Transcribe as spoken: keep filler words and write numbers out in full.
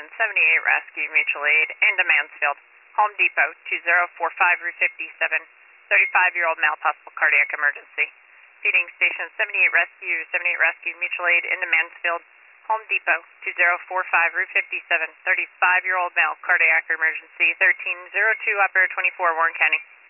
Station seventy-eight Rescue Mutual Aid into Mansfield. Home Depot two zero four five Route fifty-seven, thirty-five-year-old male possible cardiac emergency. Feeding Station seventy-eight Rescue, seventy-eight Rescue Mutual Aid into Mansfield. Home Depot two zero four five Route fifty-seven, thirty-five-year-old male cardiac emergency. thirteen oh two Operator twenty-four, Warren County.